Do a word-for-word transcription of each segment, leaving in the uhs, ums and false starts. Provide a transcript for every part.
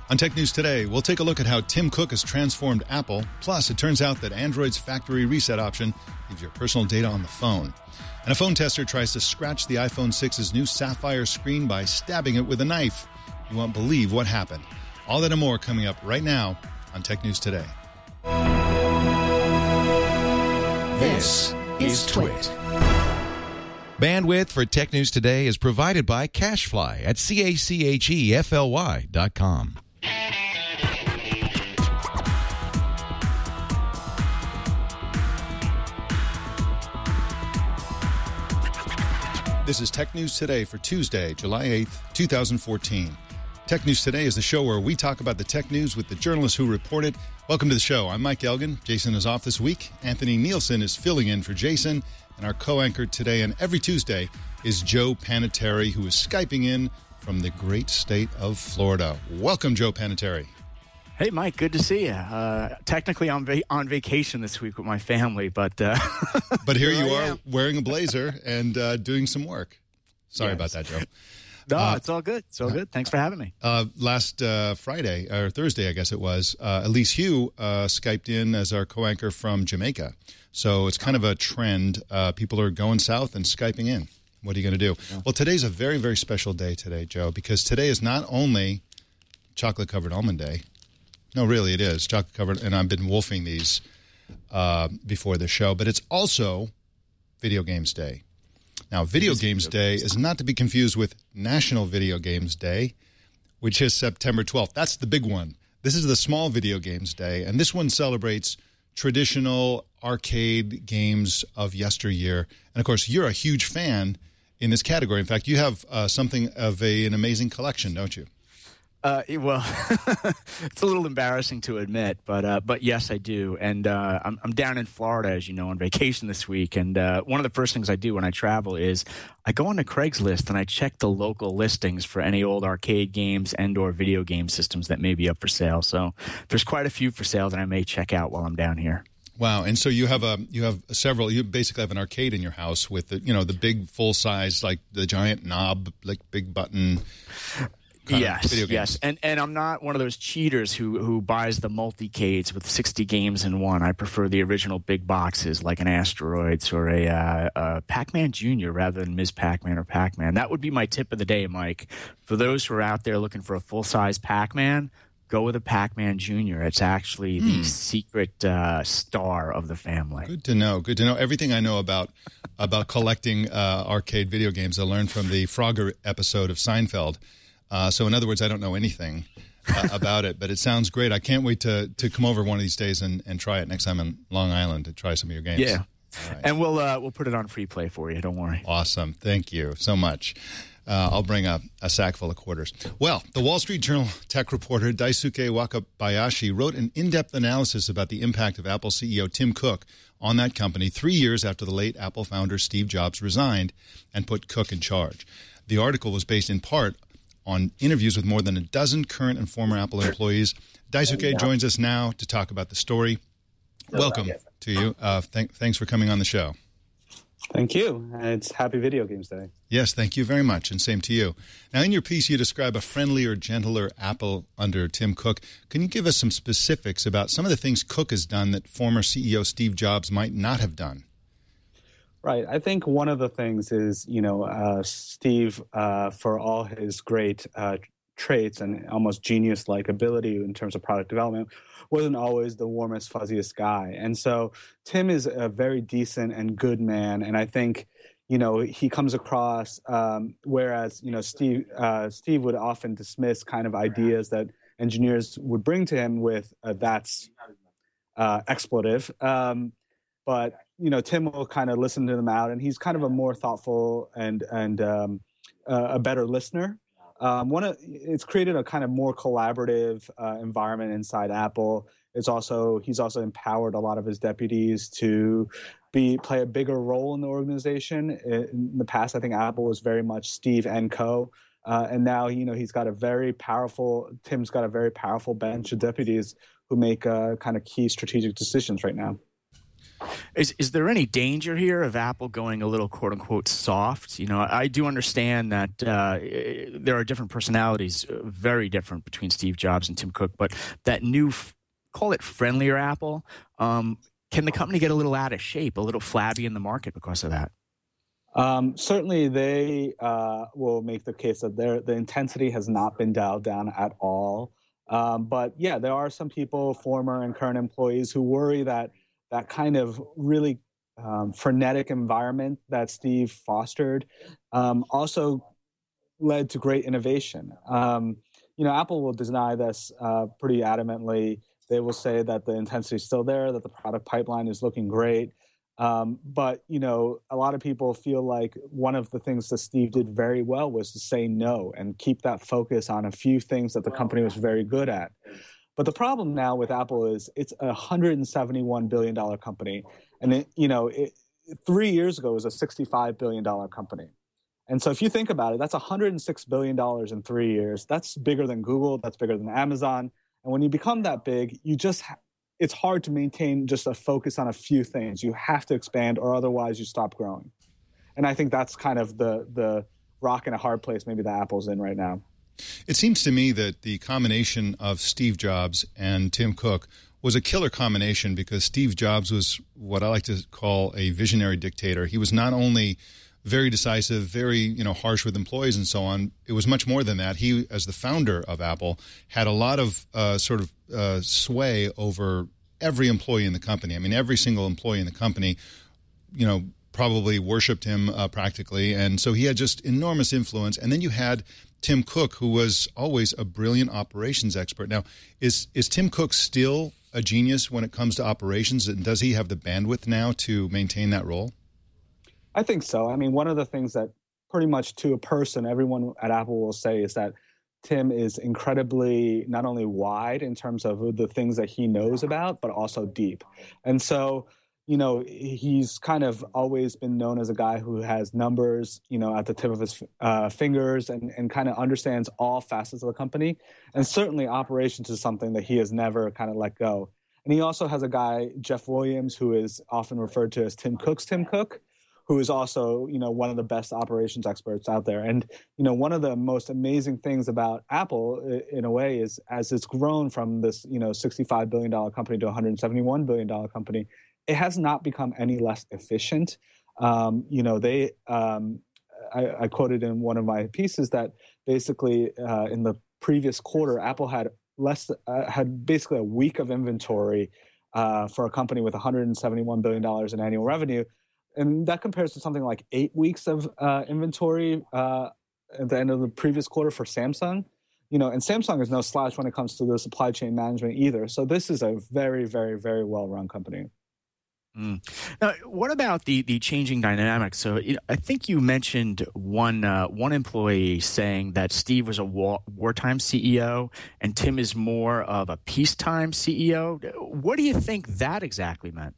On Tech News Today, we'll take a look at how Tim Cook has transformed Apple. Plus, it turns out that Android's factory reset option gives your personal data on the phone. And a phone tester tries to scratch the iPhone six's new Sapphire screen by stabbing it with a knife. You won't believe what happened. All that and more coming up right now on Tech News Today. This is Twit. Bandwidth for Tech News Today is provided by CacheFly at C A C H E F L Y dot com. This is Tech News Today for Tuesday, July eighth, twenty fourteen. Tech News Today is the show where we talk about the tech news with the journalists who report it. Welcome to the show. I'm Mike Elgin. Jason is off this week. Anthony Nielsen is filling in for Jason. And our co-anchor today and every Tuesday is Joe Panettiere, who is Skyping in from the great state of Florida. Welcome, Joe Panettiere. Hey, Mike. Good to see you. Uh, technically, I'm va- on vacation this week with my family, but... Uh, but here here you I are am. wearing a blazer and uh, doing some work. Sorry Yes. about that, Joe. No, Uh, it's all good. It's all good. Thanks for having me. Uh, last uh, Friday, or Thursday, I guess it was, uh, Elise Hu uh, Skyped in as our co-anchor from Jamaica. So it's kind of a trend. Uh, people are going south and Skyping in. What are you going to do? Yeah. Well, today's a very, very special day today, Joe, because today is not only chocolate-covered almond day. No, really, it is chocolate-covered, and I've been wolfing these uh, before the show, but it's also Video Games Day. Now, Video Games Day is not to be confused with National Video Games Day, which is September twelfth. That's the big one. This is the Small Video Games Day, and this one celebrates traditional arcade games of yesteryear. And, of course, you're a huge fan in this category. In fact, you have uh, something of a, an amazing collection, don't you? Uh, well, it's a little embarrassing to admit, but uh, but yes, I do. And uh, I'm, I'm down in Florida, as you know, on vacation this week. And uh, one of the first things I do when I travel is I go onto Craigslist and I check the local listings for any old arcade games and or video game systems that may be up for sale. So there's quite a few for sale that I may check out while I'm down here. Wow! And so you have a you have several. You basically have an arcade in your house with the you know the big full size, like the giant knob, like big button. Yes, yes, and and I'm not one of those cheaters who who buys the multi-cades with sixty games in one. I prefer the original big boxes like an Asteroids or a, uh, a Pac-Man Junior rather than Miz Pac-Man or Pac-Man. That would be my tip of the day, Mike. For those who are out there looking for a full-size Pac-Man, go with a Pac-Man Junior. It's actually the hmm. secret uh, star of the family. Good to know. Good to know. Everything I know about about collecting uh, arcade video games I learned from the Frogger episode of Seinfeld. Uh, so, in other words, I don't know anything uh, about it, but it sounds great. I can't wait to to come over one of these days and, and try it next time in Long Island to try some of your games. Yeah, right. And we'll uh, we'll put it on free play for you. Don't worry. Awesome. Thank you so much. Uh, I'll bring a, a sack full of quarters. Well, the Wall Street Journal tech reporter Daisuke Wakabayashi wrote an in-depth analysis about the impact of Apple C E O Tim Cook on that company three years after the late Apple founder Steve Jobs resigned and put Cook in charge. The article was based in part on interviews with more than a dozen current and former Apple employees. Daisuke joins us now to talk about the story. Welcome to you. Uh, th- thanks for coming on the show. Thank you. It's Happy Video Games Day. Yes, thank you very much, and same to you. Now, in your piece, you describe a friendlier, gentler Apple under Tim Cook. Can you give us some specifics about some of the things Cook has done that former C E O Steve Jobs might not have done? Right. I think one of the things is, you know, uh, Steve, uh, for all his great uh, traits and almost genius-like ability in terms of product development, wasn't always the warmest, fuzziest guy. And so Tim is a very decent and good man. And I think, you know, he comes across, um, whereas, you know, Steve, uh, Steve would often dismiss kind of ideas that engineers would bring to him with uh, that's uh, expletive. Um, but you know, Tim will kind of listen to them out, and he's kind of a more thoughtful and and um, uh, a better listener. Um, one of it's created a kind of more collaborative uh, environment inside Apple. It's also he's also empowered a lot of his deputies to be play a bigger role in the organization. In the past, I think Apple was very much Steve and co. Uh, and now, you know, he's got a very powerful, Tim's got a very powerful bench of deputies who make uh, kind of key strategic decisions right now. Is is there any danger here of Apple going a little quote unquote soft? You know, I do understand that uh, there are different personalities, very different between Steve Jobs and Tim Cook, but that new, call it friendlier Apple, um, can the company get a little out of shape, a little flabby in the market because of that? Um, certainly, they uh, will make the case that their the intensity has not been dialed down at all. Um, but yeah, there are some people, former and current employees, who worry that that kind of really um, frenetic environment that Steve fostered um, also led to great innovation. Um, you know, Apple will deny this uh, pretty adamantly. They will say that the intensity is still there, that the product pipeline is looking great. Um, but, you know, a lot of people feel like one of the things that Steve did very well was to say no and keep that focus on a few things that the company was very good at. But the problem now with Apple is it's a one hundred seventy-one billion dollars company. And, it, you know, it, three years ago it was a sixty-five billion dollars company. And so if you think about it, that's one hundred six billion dollars in three years. That's bigger than Google. That's bigger than Amazon. And when you become that big, you just ha- it's hard to maintain just a focus on a few things. You have to expand, or otherwise you stop growing. And I think that's kind of the the rock and a hard place maybe that Apple's in right now. It seems to me that the combination of Steve Jobs and Tim Cook was a killer combination, because Steve Jobs was what I like to call a visionary dictator. He was not only very decisive, very, you know, harsh with employees and so on. It was much more than that. He, as the founder of Apple, had a lot of uh, sort of uh, sway over every employee in the company. I mean, every single employee in the company, you know, probably worshipped him uh, practically. And so he had just enormous influence. And then you had Tim Cook, who was always a brilliant operations expert. Now, is is Tim Cook still a genius when it comes to operations? And does he have the bandwidth now to maintain that role? I think so. I mean, one of the things that pretty much to a person, everyone at Apple will say is that Tim is incredibly not only wide in terms of the things that he knows about, but also deep. And so, you know, he's kind of always been known as a guy who has numbers, you know, at the tip of his uh, fingers and, and kind of understands all facets of the company. And certainly operations is something that he has never kind of let go. And he also has a guy, Jeff Williams, who is often referred to as Tim Cook's Tim Cook, who is also, you know, one of the best operations experts out there. And, you know, one of the most amazing things about Apple, in a way, is as it's grown from this, you know, sixty-five billion dollars company to a one hundred seventy-one billion dollars company, it has not become any less efficient. Um, you know, they, um, I, I quoted in one of my pieces that basically uh, in the previous quarter, Apple had less, uh, had basically a week of inventory uh, for a company with one hundred seventy-one billion dollars in annual revenue. And that compares to something like eight weeks of uh, inventory uh, at the end of the previous quarter for Samsung. You know, and Samsung is no slouch when it comes to the supply chain management either. So this is a very, very, very well-run company. Mm. Now, what about the the changing dynamics? So, you know, I think you mentioned one uh, one employee saying that Steve was a war, wartime C E O and Tim is more of a peacetime C E O. What do you think that exactly meant?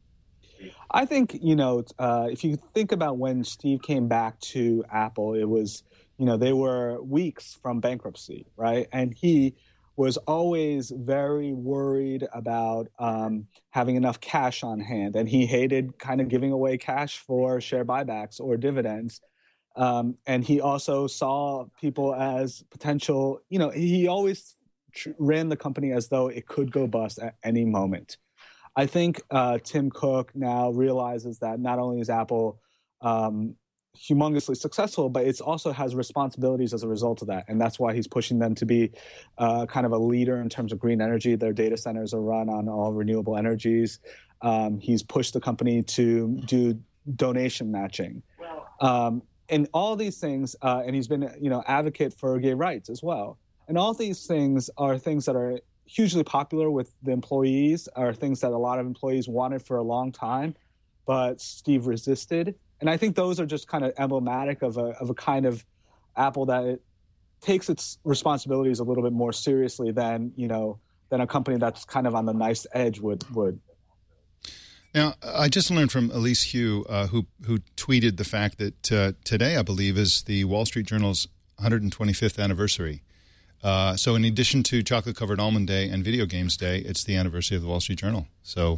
I think, you know, uh, if you think about when Steve came back to Apple, it was, you know, they were weeks from bankruptcy, right? And he was always very worried about um, having enough cash on hand. And he hated kind of giving away cash for share buybacks or dividends. Um, and he also saw people as potential, you know, he always tr- ran the company as though it could go bust at any moment. I think uh, Tim Cook now realizes that not only is Apple um, humongously successful, but it also has responsibilities as a result of that. And that's why he's pushing them to be uh, kind of a leader in terms of green energy. Their data centers are run on all renewable energies. Um, he's pushed the company to do donation matching. Um, and all these things, uh, and he's been, you know, advocate for gay rights as well. And all these things are things that are hugely popular with the employees, are things that a lot of employees wanted for a long time, but Steve resisted. And I think those are just kind of emblematic of a of a kind of Apple that it takes its responsibilities a little bit more seriously than, you know, than a company that's kind of on the nice edge would would. Now, I just learned from Elise Hu, uh, who who tweeted the fact that uh, today, I believe, is the Wall Street Journal's one hundred twenty-fifth anniversary. Uh, so in addition to Chocolate Covered Almond Day and Video Games Day, it's the anniversary of the Wall Street Journal. So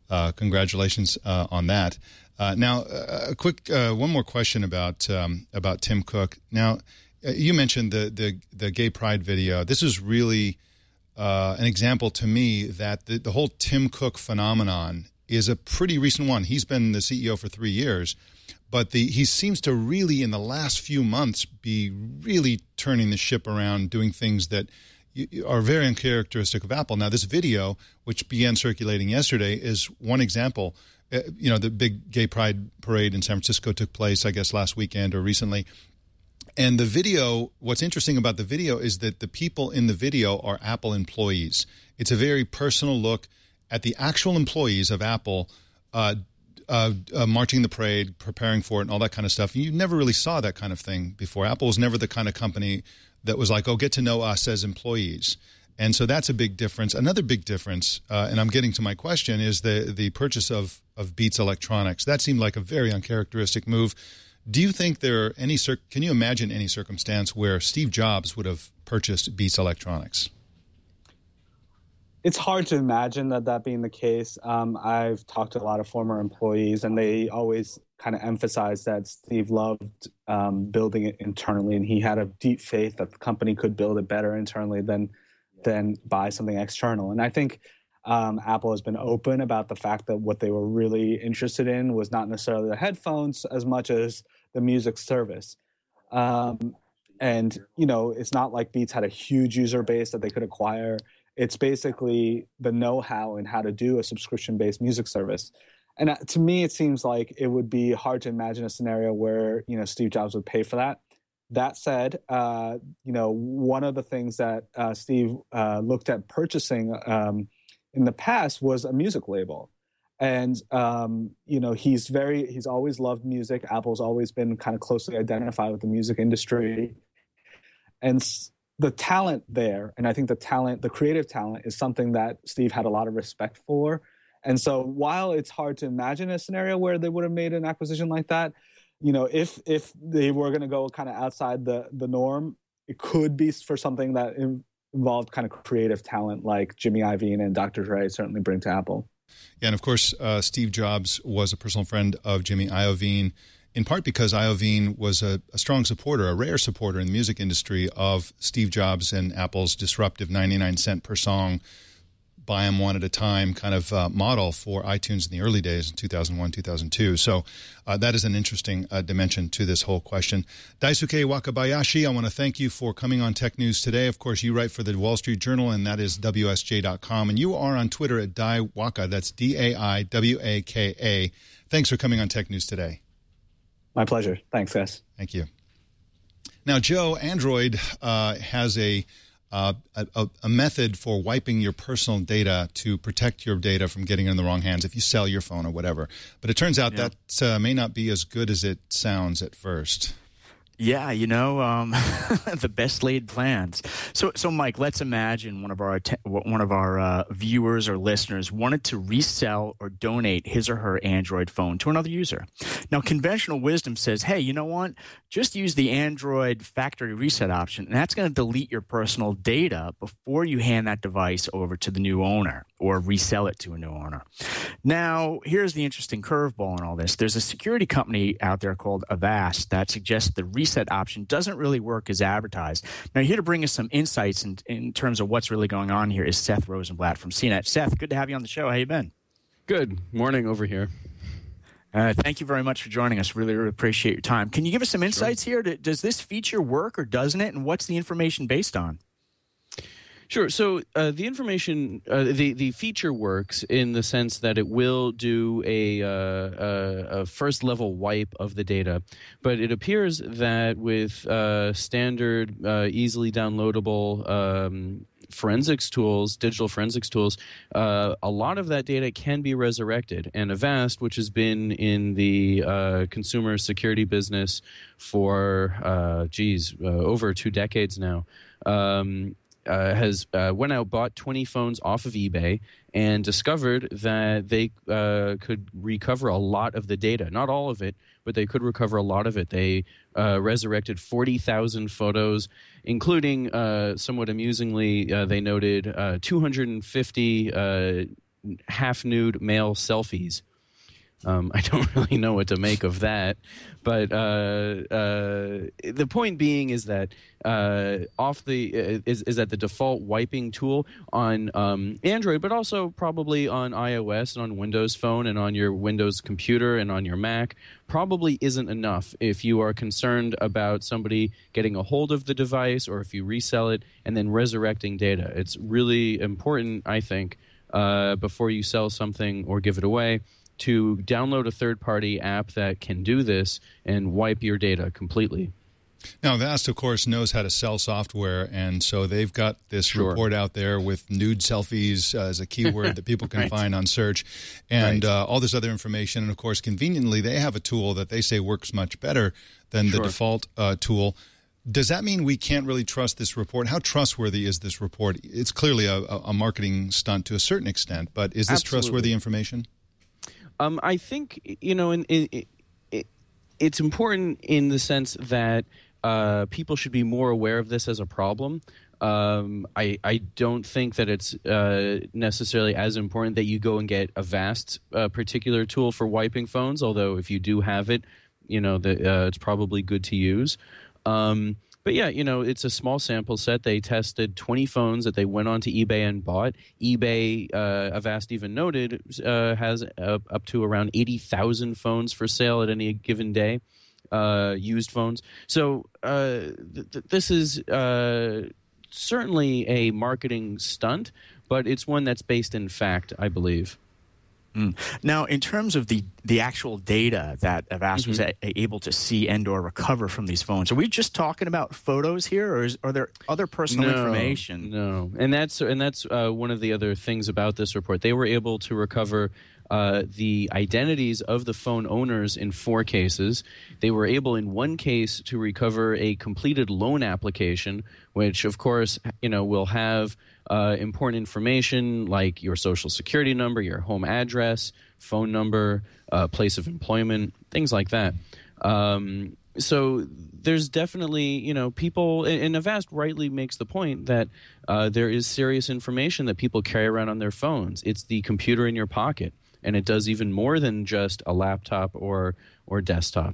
uh, congratulations uh, on that. Uh, now, uh, a quick uh, one more question about um, about Tim Cook. Now, uh, you mentioned the, the the gay pride video. This is really uh, an example to me that the, the whole Tim Cook phenomenon is a pretty recent one. He's been the C E O for three years, but the he seems to really, in the last few months, be really turning the ship around, doing things that are very uncharacteristic of Apple. Now, this video, which began circulating yesterday, is one example. Uh, you know, the big gay pride parade in San Francisco took place, I guess, last weekend or recently. And the video, what's interesting about the video is that the people in the video are Apple employees. It's a very personal look at the actual employees of Apple uh, uh, uh, marching the parade, preparing for it, and all that kind of stuff. And you never really saw that kind of thing before. Apple was never the kind of company that was like, oh, get to know us as employees. And so that's a big difference. Another big difference, uh, and I'm getting to my question, is the the purchase of, of Beats Electronics. That seemed like a very uncharacteristic move. Do you think there are any cir- – can you imagine any circumstance where Steve Jobs would have purchased Beats Electronics? It's hard to imagine that that being the case. Um, I've talked to a lot of former employees, and they always kind of emphasize that Steve loved um, building it internally, and he had a deep faith that the company could build it better internally than – than buy something external. And I think um, Apple has been open about the fact that what they were really interested in was not necessarily the headphones as much as the music service. Um, and, you know, it's not like Beats had a huge user base that they could acquire. It's basically the know-how in how to do a subscription-based music service. And uh, to me, it seems like it would be hard to imagine a scenario where, you know, Steve Jobs would pay for that. That said, uh, you know, one of the things that uh, Steve uh, looked at purchasing um, in the past was a music label. And, um, you know, he's very, he's always loved music. Apple's always been kind of closely identified with the music industry. And s- the talent there, and I think the talent, the creative talent is something that Steve had a lot of respect for. And so while it's hard to imagine a scenario where they would have made an acquisition like that, you know, if if they were going to go kind of outside the, the norm, it could be for something that involved kind of creative talent like Jimmy Iovine and Doctor Dre certainly bring to Apple. Yeah, and of course, uh, Steve Jobs was a personal friend of Jimmy Iovine, in part because Iovine was a, a strong supporter, a rare supporter in the music industry of Steve Jobs and Apple's disruptive ninety-nine cent per song, buy them one at a time kind of uh, model for iTunes in the early days in two thousand one, two thousand two. So uh, that is an interesting uh, dimension to this whole question. Daisuke Wakabayashi, I want to thank you for coming on Tech News today. Of course, you write for the Wall Street Journal, and that is W S J dot com. And you are on Twitter at Daiwaka. That's D A I W A K A. Thanks for coming on Tech News today. My pleasure. Thanks, guys. Thank you. Now, Joe, Android uh, has a Uh, a, a method for wiping your personal data to protect your data from getting in the wrong hands if you sell your phone or whatever. But it turns out yeah. that uh, may not be as good as it sounds at first. Yeah, you know, um, the best laid plans. So, so Mike, let's imagine one of our one of our uh, viewers or listeners wanted to resell or donate his or her Android phone to another user. Now, conventional wisdom says, hey, you know what? Just use the Android factory reset option, and that's going to delete your personal data before you hand that device over to the new owner or resell it to a new owner. Now, here's the interesting curveball in all this. There's a security company out there called Avast that suggests the reset option doesn't really work as advertised. Now, here to bring us some insights in, in terms of what's really going on here is Seth Rosenblatt from C net. Seth, good to have you on the show. How you been? Good. Morning over here. Uh, thank you very much for joining us. Really, really appreciate your time. Can you give us some insights sure. here? Does this feature work or doesn't it? And what's the information based on? Sure. So uh, the information, uh, the the feature works in the sense that it will do a, uh, a, a first level wipe of the data, but it appears that with uh, standard, uh, easily downloadable um, forensics tools, digital forensics tools, uh, a lot of that data can be resurrected. And Avast, which has been in the uh, consumer security business for, uh, geez, uh, over two decades now. Um, Uh, has uh, went out, bought twenty phones off of eBay, and discovered that they uh, could recover a lot of the data. Not all of it, but they could recover a lot of it. They uh, resurrected forty thousand photos, including, uh, somewhat amusingly, uh, they noted uh, two hundred fifty uh, half-nude male selfies. Um, I don't really know what to make of that, but uh, uh, the point being is that uh, off the uh, is is that the default wiping tool on um, Android, but also probably on iOS and on Windows Phone and on your Windows computer and on your Mac, probably isn't enough if you are concerned about somebody getting a hold of the device or if you resell it and then resurrecting data. It's really important, I think, uh, before you sell something or give it away, to download a third-party app that can do this and wipe your data completely. Now, Avast, of course, knows how to sell software, and so they've got this Sure. report out there with nude selfies uh, as a keyword that people can Right. find on search, and Right. uh, all this other information. And, of course, conveniently, they have a tool that they say works much better than the Sure. default uh, tool. Does that mean we can't really trust this report? How trustworthy is this report? It's clearly a, a marketing stunt to a certain extent, but is this Absolutely. trustworthy information? Um, I think, you know, in, in, it, it's important in the sense that uh, people should be more aware of this as a problem. Um, I, I don't think that it's uh, necessarily as important that you go and get a Avast uh, particular tool for wiping phones, although if you do have it, you know, the, uh, it's probably good to use. Um, But yeah, you know, it's a small sample set. They tested twenty phones that they went on to eBay and bought. eBay, uh, Avast even noted, uh, has uh, up to around eighty thousand phones for sale at any given day, uh, used phones. So uh, th- th- this is uh, certainly a marketing stunt, but it's one that's based in fact, I believe. Mm. Now, in terms of the, the actual data that Avast Mm-hmm. was a, able to see and or recover from these phones, are we just talking about photos here, or is, are there other personal information? No, and that's and that's uh, one of the other things about this report. They were able to recover uh, the identities of the phone owners in four cases. They were able, in one case, to recover a completed loan application, which, of course, you know, will have uh, important information like your social security number, your home address, phone number, uh, place of employment, things like that. Um, so there's definitely, you know, people, and Avast rightly makes the point that uh, there is serious information that people carry around on their phones. It's the computer in your pocket, and it does even more than just a laptop or or desktop.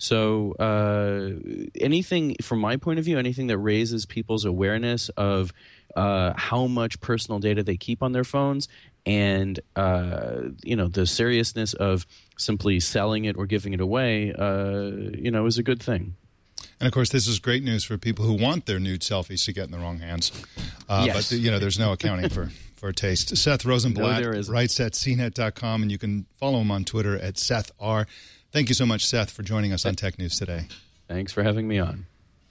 So uh, anything, from my point of view, anything that raises people's awareness of uh, how much personal data they keep on their phones and, uh, you know, the seriousness of simply selling it or giving it away, uh, you know, is a good thing. And, of course, this is great news for people who want their nude selfies to get in the wrong hands. Uh, Yes. But, you know, there's no accounting for, for taste. Seth Rosenblatt No, there isn't. writes at c net dot com, and you can follow him on Twitter at Seth R. Thank you so much, Seth, for joining us on Tech News Today. Thanks for having me on.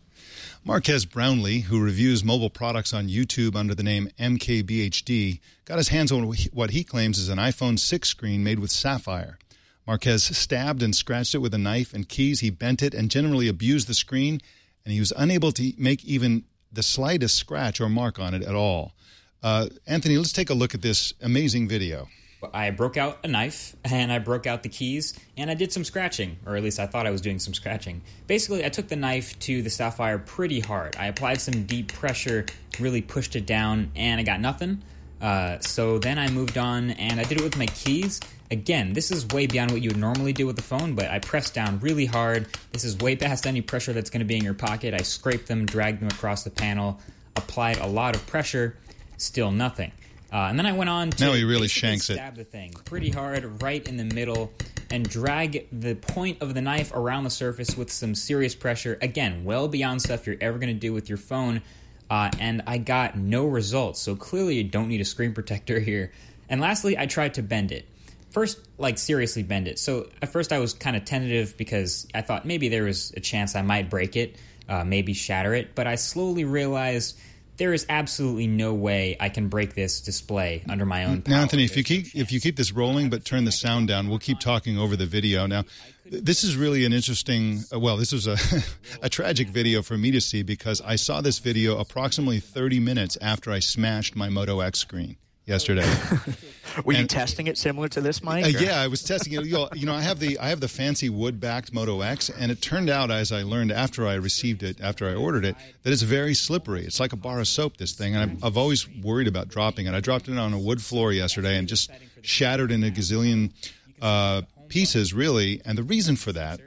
Marquez Brownlee, who reviews mobile products on YouTube under the name M K B H D, got his hands on what he claims is an iPhone six screen made with sapphire. Marquez stabbed and scratched it with a knife and keys. He bent it and generally abused the screen, and he was unable to make even the slightest scratch or mark on it at all. Uh, Anthony, let's take a look at this amazing video. I broke out a knife, and I broke out the keys, and I did some scratching, or at least I thought I was doing some scratching. Basically, I took the knife to the sapphire pretty hard. I applied some deep pressure, really pushed it down, and I got nothing. Uh, so then I moved on, and I did it with my keys. Again, this is way beyond what you would normally do with the phone, but I pressed down really hard. This is way past any pressure that's going to be in your pocket. I scraped them, dragged them across the panel, applied a lot of pressure, still nothing. Uh, and then I went on to Now he really basically shanks it. stab the thing pretty hard right in the middle and drag the point of the knife around the surface with some serious pressure. Again, well beyond stuff you're ever going to do with your phone. Uh, and I got no results. So clearly you don't need a screen protector here. And lastly, I tried to bend it. First, like, seriously bend it. So at first I was kind of tentative because I thought maybe there was a chance I might break it, uh, maybe shatter it. But I slowly realized there is absolutely no way I can break this display under my own power. Now, Anthony, if you There's no keep if you chance. keep this rolling but turn the sound down, we'll keep talking over the video. Now, th- this is really an interesting. Uh, well, this was a a tragic video for me to see because I saw this video approximately thirty minutes after I smashed my Moto X screen yesterday. Were you And- testing it similar to this, Mike? Uh, or- yeah, I was testing it. You know, you know, I have the I have the fancy wood-backed Moto X, and it turned out, as I learned after I received it, after I ordered it, that it's very slippery. It's like a bar of soap, this thing, and I've, I've always worried about dropping it. I dropped it on a wood floor yesterday and just shattered in a gazillion uh, pieces, really. And the reason for that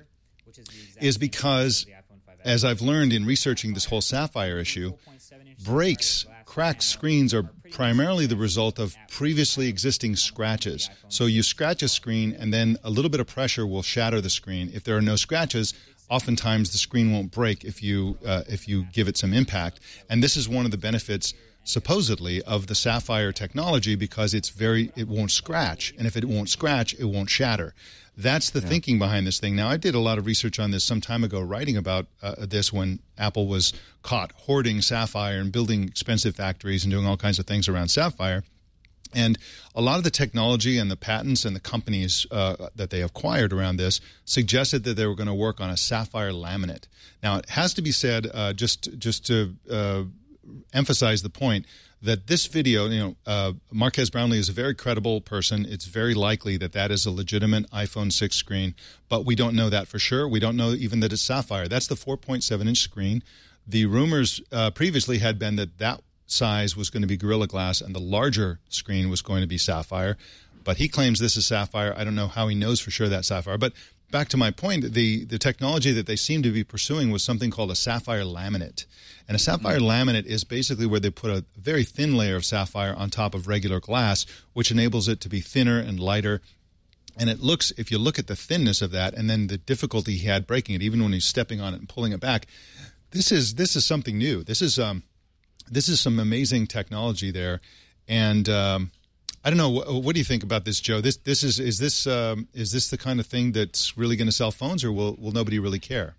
is because, as I've learned in researching this whole Sapphire issue, breaks, cracked screens are primarily the result of previously existing scratches. So you scratch a screen, and then a little bit of pressure will shatter the screen. If there are no scratches, oftentimes the screen won't break if you uh, if you give it some impact. And this is one of the benefits, supposedly, of the Sapphire technology, because it's very it won't scratch, and if it won't scratch, it won't shatter. That's the yeah. thinking behind this thing. Now, I did a lot of research on this some time ago, writing about uh, this when Apple was caught hoarding Sapphire and building expensive factories and doing all kinds of things around Sapphire. And a lot of the technology and the patents and the companies uh, that they acquired around this suggested that they were going to work on a Sapphire laminate. Now, it has to be said, uh, just just to uh, emphasize the point, that this video, you know, uh, Marques Brownlee is a very credible person. It's very likely that that is a legitimate iPhone six screen, but we don't know that for sure. We don't know even that it's Sapphire. That's the four point seven inch screen. The rumors uh, previously had been that that size was going to be Gorilla Glass and the larger screen was going to be Sapphire, but he claims this is Sapphire. I don't know how he knows for sure that's Sapphire, but back to my point, the, the technology that they seem to be pursuing was something called a Sapphire laminate. And a Sapphire mm-hmm. laminate is basically where they put a very thin layer of sapphire on top of regular glass, which enables it to be thinner and lighter. And it looks, if you look at the thinness of that and then the difficulty he had breaking it, even when he's stepping on it and pulling it back, this is this is something new. This is um, this is some amazing technology there. And um, I don't know. What, what do you think about this, Joe? This this is is this um, is this the kind of thing that's really going to sell phones, or will will nobody really care?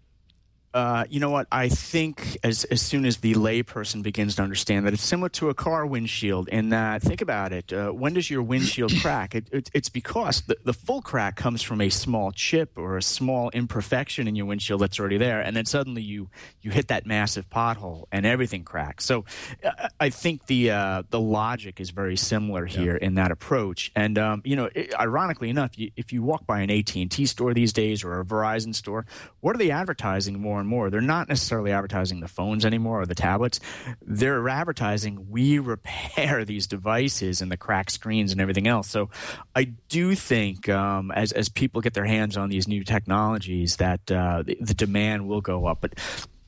Uh, you know what? I think as as soon as the layperson begins to understand that it's similar to a car windshield in that, think about it. Uh, when does your windshield crack? It, it, it's because the, the full crack comes from a small chip or a small imperfection in your windshield that's already there, and then suddenly you you hit that massive pothole and everything cracks. So uh, I think the uh, the logic is very similar here yeah. in that approach. And um, you know, it, ironically enough, you, if you walk by an A T and T store these days or a Verizon store, what are they advertising more? More. They're not necessarily advertising the phones anymore or the tablets. They're advertising we repair these devices and the cracked screens and everything else. So I do think um, as as people get their hands on these new technologies that uh, the, the demand will go up. But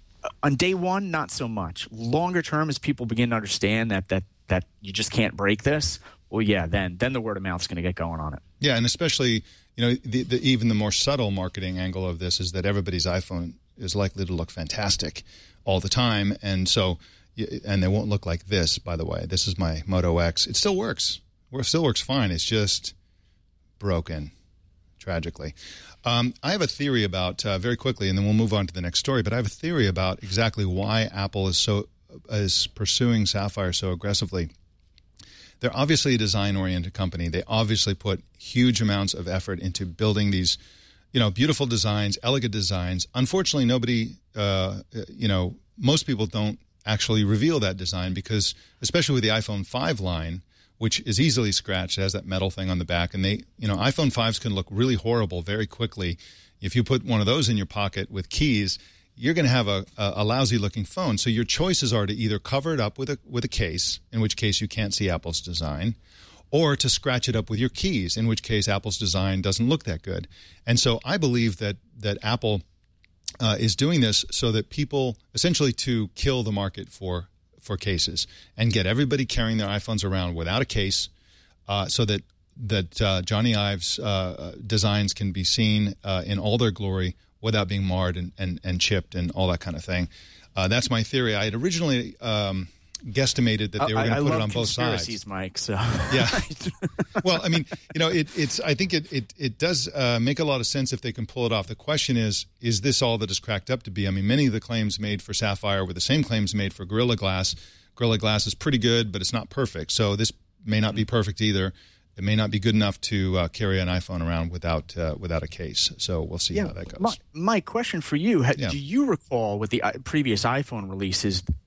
on day one, not so much. Longer term, as people begin to understand that that that you just can't break this, well, yeah, then then the word of mouth is going to get going on it. Yeah, and especially, you know, the, the, even the more subtle marketing angle of this is that everybody's iPhone is likely to look fantastic all the time, and so and they won't look like this. By the way, this is my Moto X. It still works. It still works fine. It's just broken, tragically. Um, I have a theory about uh, very quickly, and then we'll move on to the next story. But I have a theory about exactly why Apple is so is pursuing Sapphire so aggressively. They're obviously a design-oriented company. They obviously put huge amounts of effort into building these, you know, beautiful designs, elegant designs. Unfortunately, nobody, uh, you know, most people don't actually reveal that design because, especially with the iPhone five line, which is easily scratched, it has that metal thing on the back, and they, you know, iPhone fives can look really horrible very quickly. If you put one of those in your pocket with keys, you're going to have a, a, a lousy-looking phone. So your choices are to either cover it up with a with a case, in which case you can't see Apple's design, or to scratch it up with your keys, in which case Apple's design doesn't look that good. And so I believe that that Apple uh, is doing this so that people, essentially to kill the market for for cases and get everybody carrying their iPhones around without a case, uh, so that that uh, Johnny Ive's uh, designs can be seen uh, in all their glory without being marred and, and, and chipped and all that kind of thing. Uh, that's my theory. I had originally um, guesstimated that they were going to put it on both sides. Mike. So yeah. Well, I mean, you know, it, it's. I think it it it does uh, make a lot of sense if they can pull it off. The question is, is this all that is cracked up to be? I mean, many of the claims made for Sapphire were the same claims made for Gorilla Glass. Gorilla Glass is pretty good, but it's not perfect. So this may not be perfect either. It may not be good enough to uh, carry an iPhone around without uh, without a case. So we'll see yeah, how that goes. My, my question for you, yeah. do you recall with the previous iPhone releases,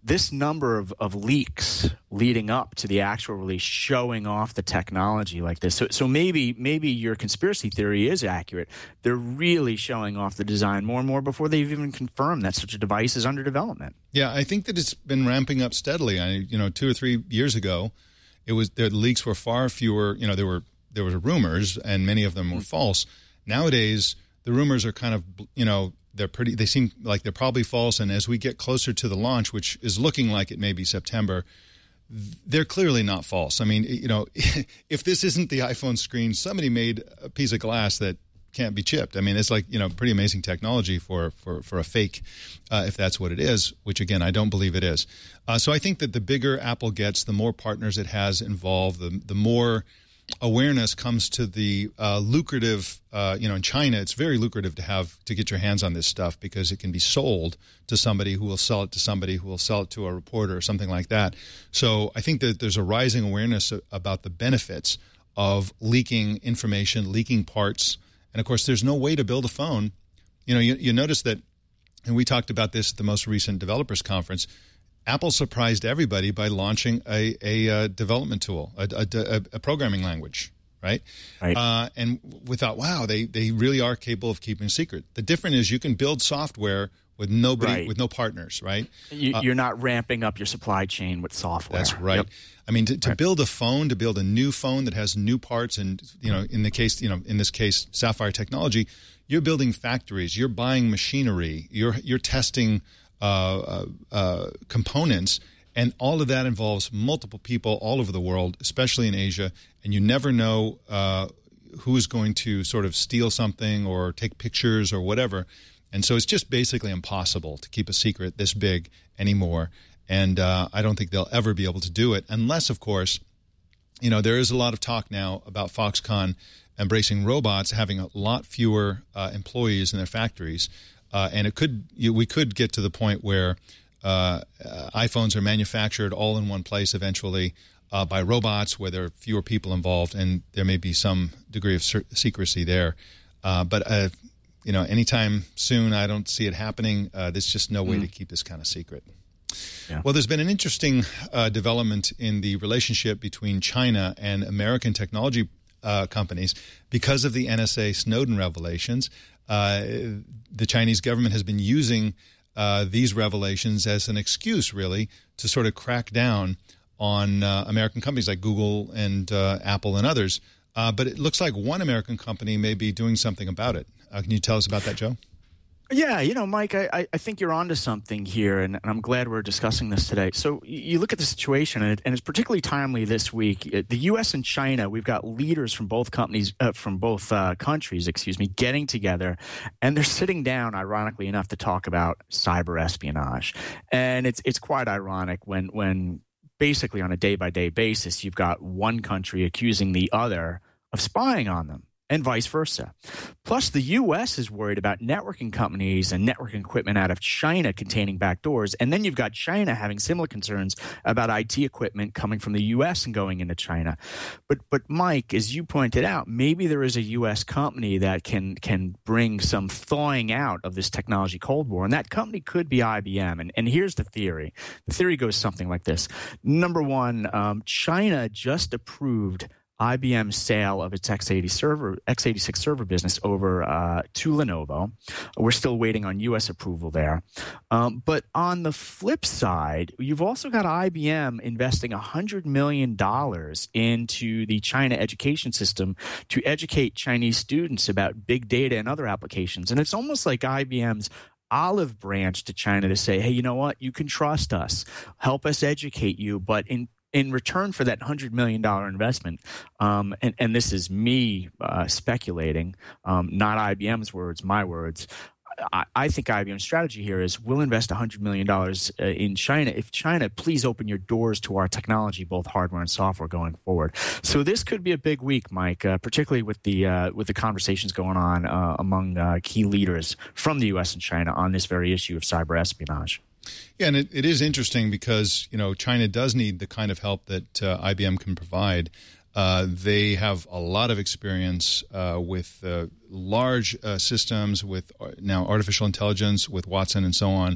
this number of, of leaks leading up to the actual release showing off the technology like this. So, so maybe maybe your conspiracy theory is accurate. They're really showing off the design more and more before they've even confirmed that such a device is under development. Yeah, I think that it's been ramping up steadily. I, you know, two or three years ago, it was the leaks were far fewer. You know, there were there were rumors, and many of them were false. Nowadays, the rumors are kind of, you know, they're pretty. They seem like they're probably false. And as we get closer to the launch, which is looking like it may be September, they're clearly not false. I mean, you know, if this isn't the iPhone screen, somebody made a piece of glass that can't be chipped. I mean, it's like, you know, pretty amazing technology for for, for a fake, uh, if that's what it is, which, again, I don't believe it is. Uh, so I think that the bigger Apple gets, the more partners it has involved, the, the more awareness comes to the uh, lucrative, uh, you know, in China, it's very lucrative to have to get your hands on this stuff because it can be sold to somebody who will sell it to somebody who will sell it to a reporter or something like that. So I think that there's a rising awareness about the benefits of leaking information, leaking parts. And, of course, there's no way to build a phone. You know, you, you notice that, and we talked about this at the most recent developers conference, Apple surprised everybody by launching a, a, a development tool, a, a, a programming language, right? Right. Uh, and we thought, wow, they, they really are capable of keeping a secret. The difference is you can build software with nobody, Right. with no partners, right? You, Uh, you're not ramping up your supply chain with software. That's right. Yep. I mean, to, to Right. build a phone, to build a new phone that has new parts, and you know, in the case, you know, in this case, Sapphire Technology, you're building factories, you're buying machinery, you're you're testing uh, uh, uh, components, and all of that involves multiple people all over the world, especially in Asia, and you never know uh, who is going to sort of steal something or take pictures or whatever. And so it's just basically impossible to keep a secret this big anymore. And uh, I don't think they'll ever be able to do it unless, of course, you know, there is a lot of talk now about Foxconn embracing robots, having a lot fewer uh, employees in their factories. Uh, and it could you, we could get to the point where uh, uh, iPhones are manufactured all in one place eventually uh, by robots, where there are fewer people involved, and there may be some degree of ser- secrecy there. Uh, but uh, you know, anytime soon, I don't see it happening. Uh, there's just no way mm. to keep this kind of secret. Yeah. Well, there's been an interesting uh, development in the relationship between China and American technology uh, companies because of the N S A Snowden revelations. Uh, the Chinese government has been using uh, these revelations as an excuse, really, to sort of crack down on uh, American companies like Google and uh, Apple and others. Uh, but it looks like one American company may be doing something about it. Uh, can you tell us about that, Joe? Yeah, you know, Mike, I, I think you're onto something here, and, and I'm glad we're discussing this today. So you look at the situation, and, it, and it's particularly timely this week. The U S and China, we've got leaders from both companies, uh, from both uh, countries, excuse me, getting together, and they're sitting down, ironically enough, to talk about cyber espionage. And it's it's quite ironic when when basically on a day-by-day basis, you've got one country accusing the other of spying on them, and vice versa. Plus, the U S is worried about networking companies and networking equipment out of China containing backdoors. And then you've got China having similar concerns about I T equipment coming from the U S and going into China. But, but Mike, as you pointed out, maybe there is a U S company that can can bring some thawing out of this technology Cold War. And that company could be I B M. And, and here's the theory. The theory goes something like this. Number one, um, China just approved I B M's sale of its x eighty server, x eighty-six server business over uh, to Lenovo. We're still waiting on U S approval there. Um, but on the flip side, you've also got I B M investing one hundred million dollars into the China education system to educate Chinese students about big data and other applications. And it's almost like I B M's olive branch to China to say, hey, you know what? You can trust us. Help us educate you. But in In return for that one hundred million dollars investment, um, and, and this is me uh, speculating, um, not I B M's words, my words, I, I think I B M's strategy here is we'll invest one hundred million dollars uh, in China. If China, please open your doors to our technology, both hardware and software, going forward. So this could be a big week, Mike, uh, particularly with the uh, with the conversations going on uh, among uh, key leaders from the U S and China on this very issue of cyber espionage. Yeah, and it, it is interesting because, you know, China does need the kind of help that uh, I B M can provide. Uh, they have a lot of experience uh, with uh, large uh, systems, with uh, now artificial intelligence, with Watson and so on.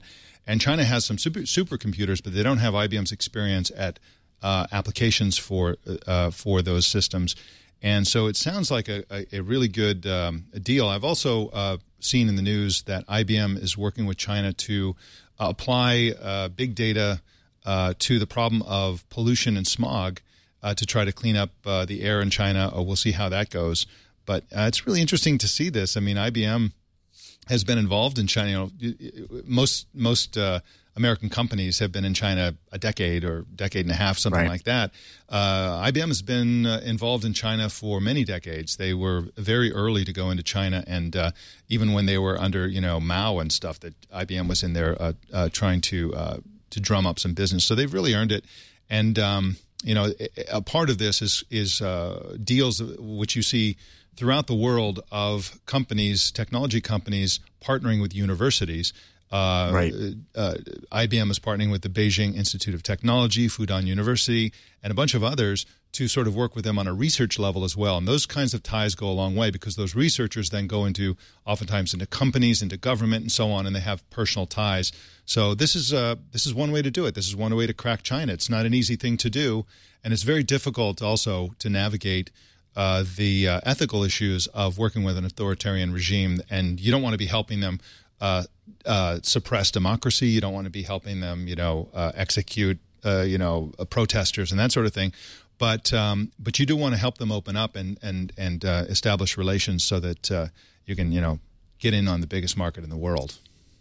And China has some super supercomputers, but they don't have I B M's experience at uh, applications for uh, for those systems. And so it sounds like a, a, a really good um, a deal. I've also uh, seen in the news that I B M is working with China to uh, apply uh, big data uh, to the problem of pollution and smog uh, to try to clean up uh, the air in China. Uh, we'll see how that goes. But uh, it's really interesting to see this. I mean, I B M has been involved in China. You know, most most uh, American companies have been in China a decade or decade and a half, something right. like that. Uh, I B M has been uh, involved in China for many decades. They were very early to go into China, and uh, even when they were under, you know, Mao and stuff, that I B M was in there uh, uh, trying to uh, to drum up some business. So they've really earned it. And um, you know, a part of this is is uh, deals which you see throughout the world of companies, technology companies, partnering with universities. Uh, right. uh, I B M is partnering with the Beijing Institute of Technology, Fudan University, and a bunch of others to sort of work with them on a research level as well. And those kinds of ties go a long way because those researchers then go into, oftentimes into companies, into government, and so on, and they have personal ties. So this is uh, this is one way to do it. This is one way to crack China. It's not an easy thing to do, and it's very difficult also to navigate Uh, the uh, ethical issues of working with an authoritarian regime, and you don't want to be helping them uh, uh, suppress democracy. You don't want to be helping them, you know, uh, execute, uh, you know, uh, protesters and that sort of thing. But um, but you do want to help them open up and and and uh, establish relations so that uh, you can, you know, get in on the biggest market in the world.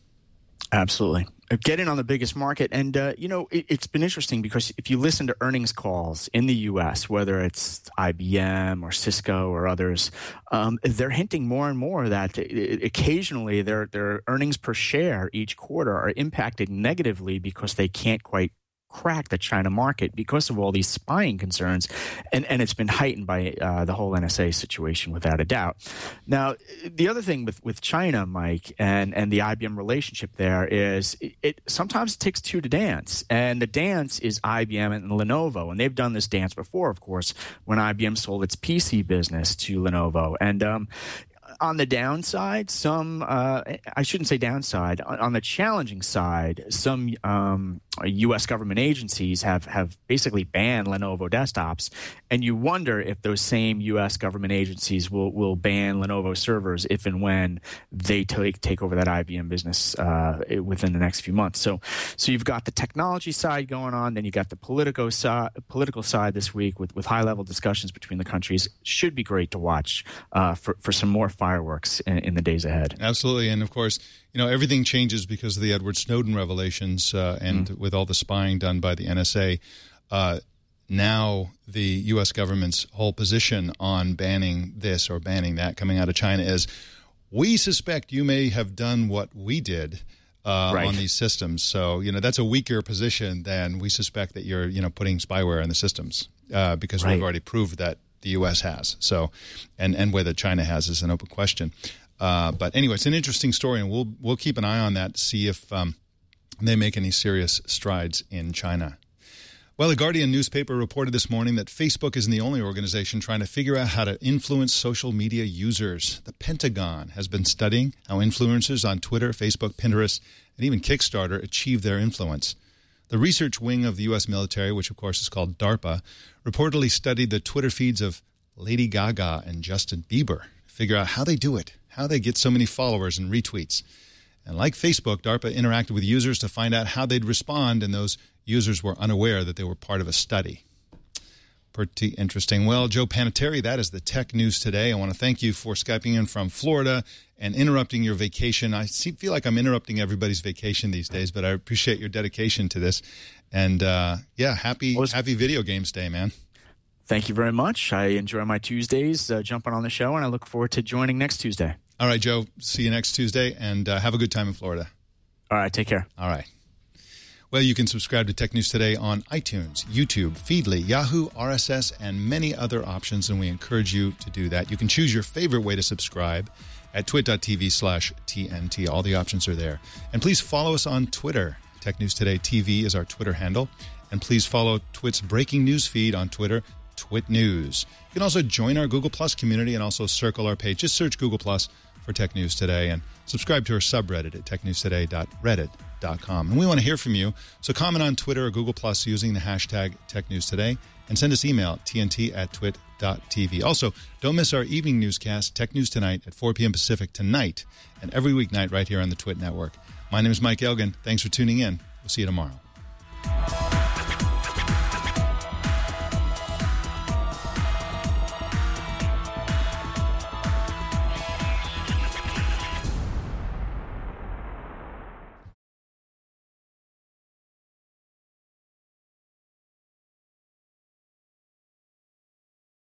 Absolutely. Get in on the biggest market. And, uh, you know, it, it's been interesting because if you listen to earnings calls in the U S, whether it's I B M or Cisco or others, um, they're hinting more and more that it, occasionally their, their earnings per share each quarter are impacted negatively because they can't quite crack the China market because of all these spying concerns. And, and it's been heightened by uh, the whole N S A situation, without a doubt. Now, the other thing with, with China, Mike, and, and the I B M relationship there is it, it sometimes it takes two to dance. And the dance is I B M and Lenovo. And they've done this dance before, of course, when I B M sold its P C business to Lenovo. And um, on the downside, some uh, I shouldn't say downside. On, on the challenging side, some um, U S government agencies have, have basically banned Lenovo desktops, and you wonder if those same U S government agencies will, will ban Lenovo servers if and when they take take over that I B M business uh, within the next few months. So, so you've got the technology side going on, then you got the political side political side this week with, with high level discussions between the countries. Should be great to watch uh, for for some more fireworks in, in the days ahead. Absolutely, and of course, you know, everything changes because of the Edward Snowden revelations uh, and mm. with all the spying done by the N S A. Uh, now the U S government's whole position on banning this or banning that coming out of China is, we suspect you may have done what we did uh, right. on these systems. So, you know, that's a weaker position than we suspect that you're, you know, putting spyware in the systems uh, because right. we've already proved that the U S has. So, and, and whether China has is an open question. Uh, but anyway, it's an interesting story, and we'll we'll keep an eye on that to see if um, they make any serious strides in China. Well, the Guardian newspaper reported this morning that Facebook isn't the only organization trying to figure out how to influence social media users. The Pentagon has been studying how influencers on Twitter, Facebook, Pinterest, and even Kickstarter achieve their influence. The research wing of the U S military, which of course is called DARPA, reportedly studied the Twitter feeds of Lady Gaga and Justin Bieber to figure out how they do it, how they get so many followers and retweets. And like Facebook, DARPA interacted with users to find out how they'd respond, and those users were unaware that they were part of a study. Pretty interesting. Well, Joe Panettiere, that is the tech news today. I want to thank you for Skyping in from Florida and interrupting your vacation. I see, feel like I'm interrupting everybody's vacation these days, but I appreciate your dedication to this. And, uh, yeah, happy was- happy Video Games Day, man. Thank you very much. I enjoy my Tuesdays uh, jumping on the show, and I look forward to joining next Tuesday. All right, Joe. See you next Tuesday, and uh, have a good time in Florida. All right, take care. All right. Well, you can subscribe to Tech News Today on iTunes, YouTube, Feedly, Yahoo, R S S, and many other options, and we encourage you to do that. You can choose your favorite way to subscribe at twit.tv slash TNT. All the options are there. And please follow us on Twitter. Tech News Today T V is our Twitter handle. And please follow Twit's breaking news feed on Twitter, Twit News. You can also join our Google Plus community and also circle our page. Just search Google Plus for Tech News Today and subscribe to our subreddit at tech news today dot reddit dot com. And we want to hear from you, so comment on Twitter or Google Plus using the hashtag TechNewsToday, and send us email at T N T at twit dot T V. Also, don't miss our evening newscast, Tech News Tonight, at four p.m. Pacific tonight, and every weeknight right here on the Twit Network. My name is Mike Elgin. Thanks for tuning in. We'll see you tomorrow.